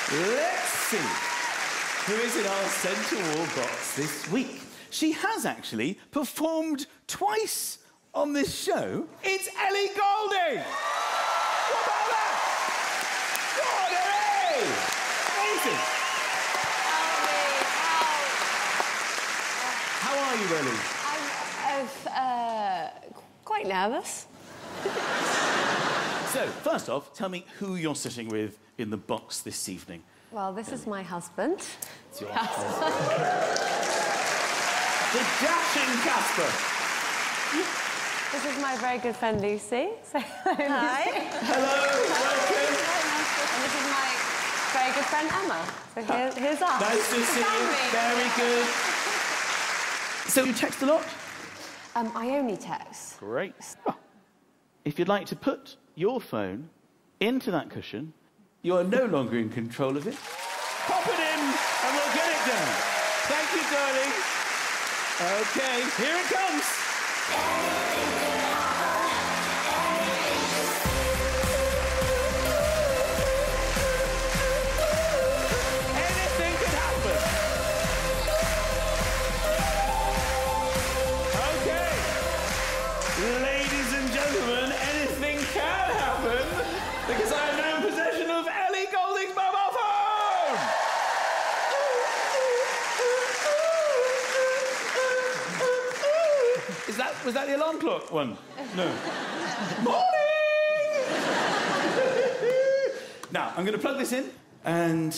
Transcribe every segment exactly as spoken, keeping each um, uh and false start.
Let's see who is in our centre wall box this week. She has actually performed twice on this show. It's Ellie Goulding! What about that? God, Ellie! Amazing! How are you, Ellie? I'm uh, quite nervous. So, first off, tell me who you're sitting with in the box this evening. Well, this is my husband. It's your husband. The dashing Casper. This is my very good friend Lucy. So, Hi. Hello, welcome. And this is my very good friend Emma. So here, here's us. Nice to see you. Family. Very good. So you text a lot? Um, I only text. Great. Well, if you'd like to put your phone into that cushion, you are no longer in control of it. Pop it in and we'll get it done. Thank you, darling. Okay, here it comes. Anything could happen. Okay. Ladies and gentlemen, anything can happen because I am now in possession of Ellie Goulding's mobile phone! Is that, was that the alarm clock one? No. Morning! Now, I'm going to plug this in and...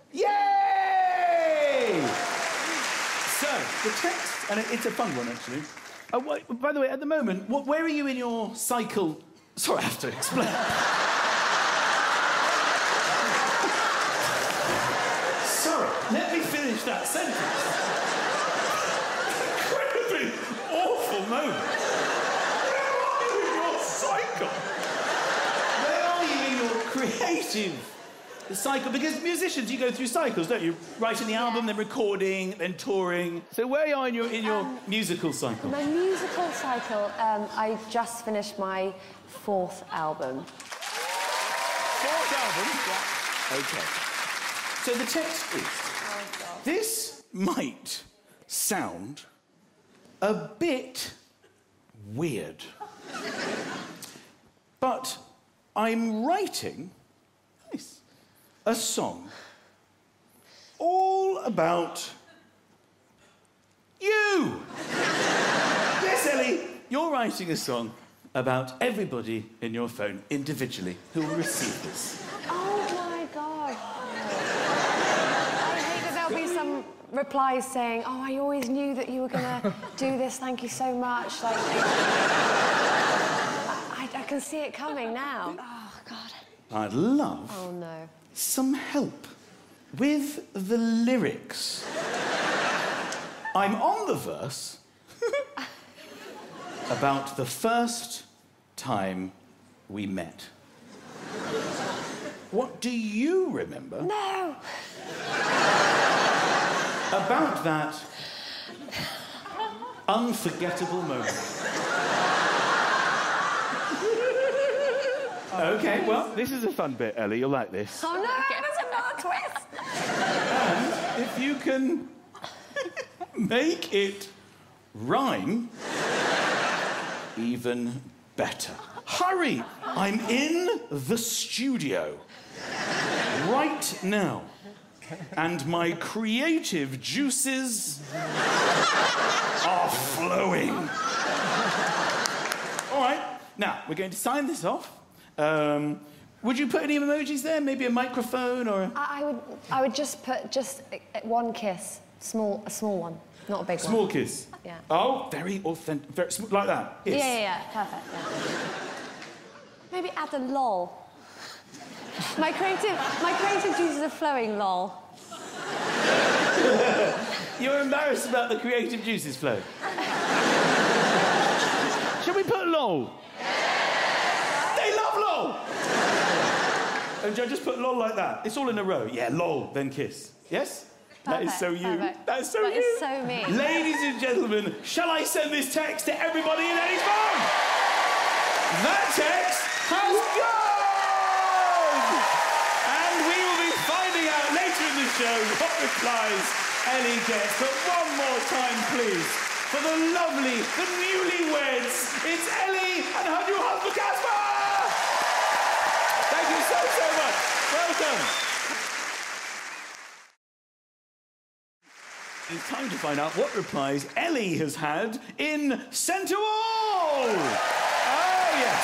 Yay! So, the text, and it, it's a fun one, actually. Uh, wh- by the way, at the moment, what, where are you in your cycle... Sorry, I have to explain. Sorry, let me finish that sentence. Incredibly awful moment. Where are you in your cycle? Where are you in your creative cycle? Because musicians, you go through cycles, don't you? Writing the album, then recording, then touring. So where are you in your, in your Um, musical cycle? My musical cycle, um, I just finished my fourth album. Fourth album? Yeah. OK. So the text is... Oh, God. This might sound a bit weird. But I'm writing... Nice. A song all about you. Yes, Ellie, you're writing a song about everybody in your phone individually who will receive this. Oh, my God. I hate that there'll be some replies saying, oh, I always knew that you were going to do this, thank you so much. Like, I, I can see it coming now. Oh, God. I'd love... Oh, no. some help with the lyrics. I'm on the verse about the first time we met. What do you remember No! about that unforgettable moment? OK, well, this is a fun bit, Ellie. You'll like this. Oh, no, there's another twist! And if you can make it rhyme, even better. Hurry! I'm in the studio right now, and my creative juices are flowing. All right, now, we're going to sign this off. Um, would you put any emojis there? Maybe a microphone or a... I, I would, I would just put just a, a one kiss, small, a small one, not a big Small one. kiss? Yeah. Oh, very authentic, very sm- like that? Yes. Yeah, yeah, yeah, perfect, yeah. Maybe add a lol. My creative, my creative juices are flowing, lol. You're embarrassed about the creative juices flow? Shall we put lol? They love lol! And Joe, just put lol like that. It's all in a row. Yeah, lol, then kiss. Yes? That is Perfect, so you. perfect. That is so That you. is so me. Ladies and gentlemen, shall I send this text to everybody in Ellie's phone? That text has gone! And we will be finding out show what replies Ellie gets. But one more time, please, for the lovely, the newlyweds, it's Ellie and her new husband, Casper! Thank you so, so much. Welcome. It's time to find out what replies Ellie has had in Centre Wall! Oh, yes.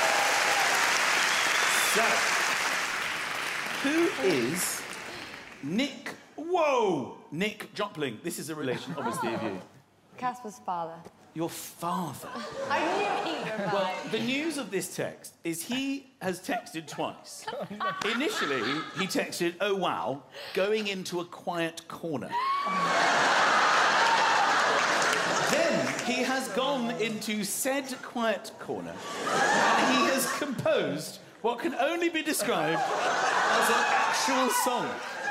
So, who is Nick... Whoa! Nick Jopling. This is a relation, obviously, of you. Casper's father. Your father. I knew either of Well, the news of this text is he has texted twice. Initially, he texted, oh, wow, going into a quiet corner. Then he has gone into said quiet corner and he has composed what can only be described as an actual song.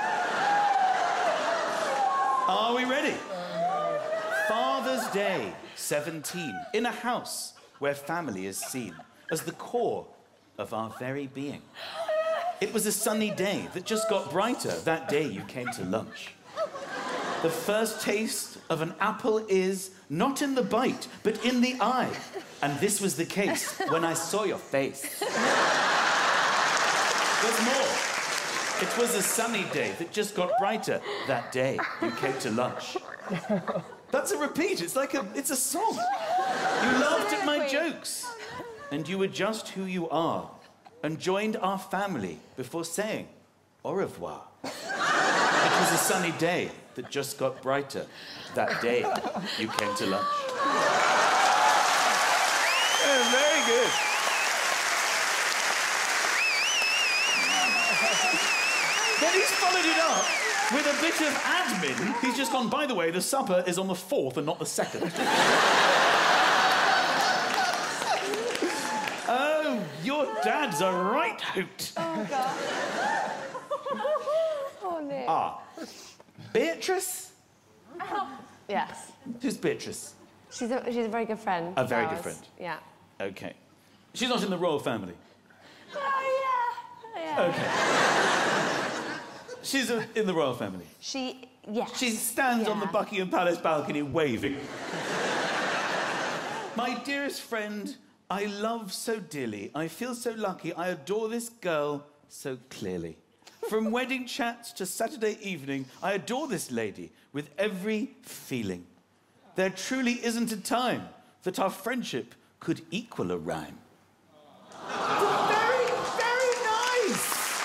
Are we ready? Father's Day, seventeen, in a house where family is seen as the core of our very being. It was a sunny day that just got brighter that day you came to lunch. The first taste of an apple is not in the bite, but in the eye. And this was the case when I saw your face. There's more. It was a sunny day that just got brighter that day you came to lunch. That's a repeat. It's like a... It's a song. You laughed at my jokes. And you were just who you are. And joined our family before saying au revoir. It was a sunny day that just got brighter that day you came to lunch. Yeah, very good. Then he's followed it up with a bit of admin. He's just gone, by the way, the supper is on the fourth and not the second. Oh, your dad's a right hoot. Oh, God. Oh, Nick. Ah. Beatrice? Yes. Who's Beatrice? She's a, she's a very good friend. A very of good ours. friend. Yeah. OK. She's not in the royal family? Oh, yeah. Yeah. OK. She's a, in the royal family? She... Yes. She stands yeah. on the Buckingham Palace balcony waving. My dearest friend, I love so dearly. I feel so lucky. I adore this girl so clearly. From wedding chats to Saturday evening, I adore this lady with every feeling. There truly isn't a time that our friendship could equal a rhyme. Very, very nice.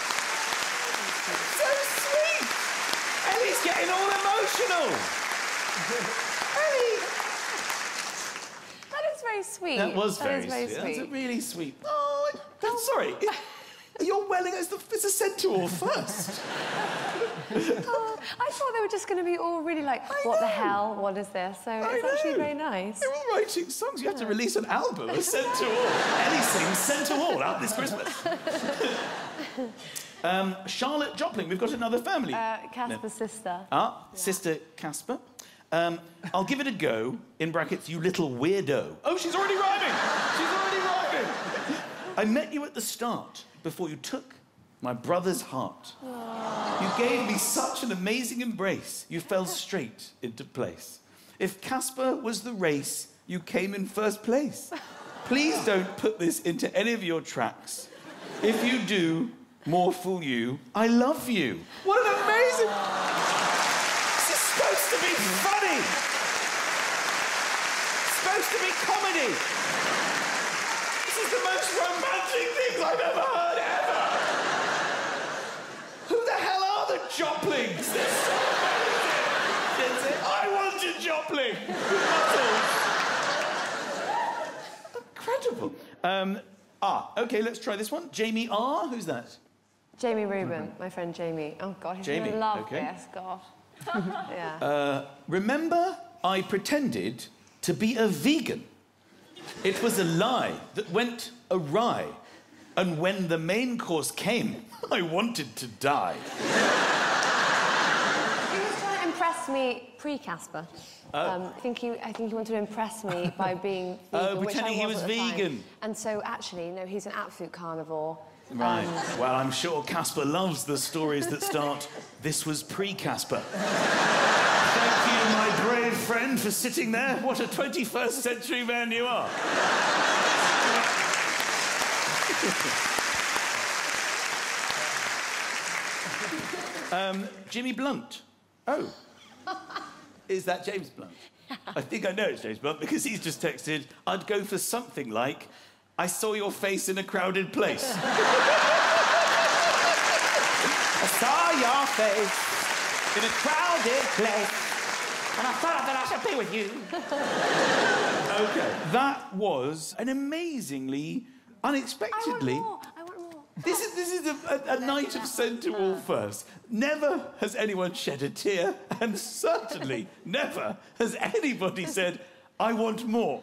So sweet. Ellie's getting all emotional. Ellie. That is very sweet. That was that very, is very sweet. sweet. That's really sweet. Oh, I'm sorry. You're welling as the... It's a centaur first. Oh, I thought they were just going to be all really like, I what know. the hell, what is this? So I it's actually know. very nice. They're all writing songs. You have to release an album, a Centaur. Ellie sings Centaur out this Christmas. um, Charlotte Jopling, we've got another family. Uh, Casper's sister. Ah, yeah. Sister Casper. Um, I'll give it a go, in brackets, you little weirdo. Oh, she's already rhyming! She's already rhyming! I met you at the start, before you took my brother's heart. Aww. You gave me such an amazing embrace. You fell straight into place. If Casper was the race, you came in first place. Please don't put this into any of your tracks. If you do, more fool you. I love you. What an amazing... This is supposed to be funny. It's supposed to be comedy. This is the most romantic things I've ever heard, ever. Who the hell are the Joplings? They're so amazing. I want a Jopling. Incredible. Um, ah, OK, let's try this one. Jamie R. Who's that? Jamie Rubin, my friend Jamie. Oh, God, he's Jamie, going to love okay. this, God. yeah. Uh, remember, I pretended to be a vegan. It was a lie that went awry. And when the main course came, I wanted to die. He was trying to impress me pre-Casper. Oh. Um, I think he, I think he wanted to impress me by being vegan, Oh, which I pretending he was was at the time. vegan. And so, actually, no, he's an absolute carnivore. Right. Um, Well, I'm sure Casper loves the stories that start, "This was pre-Casper." Thank you, my brave friend, for sitting there. What a twenty-first century man you are. um, Jimmy Blunt. Oh. Is that James Blunt? I think I know it's James Blunt because he's just texted, "I'd go for something like, I saw your face in a crowded place." I saw your face in a crowded place, and I thought that I should be with you. OK, that was an amazingly, unexpectedly... I want more. I want more. This is, this is a, a, a night of Central first. Never has anyone shed a tear, and certainly never has anybody said, "I want more."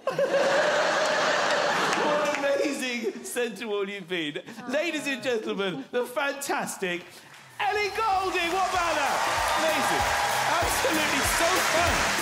What an amazing Central you've been. Oh. Ladies and gentlemen, the fantastic Ellie Goulding. What about that? Amazing. Absolutely so fun.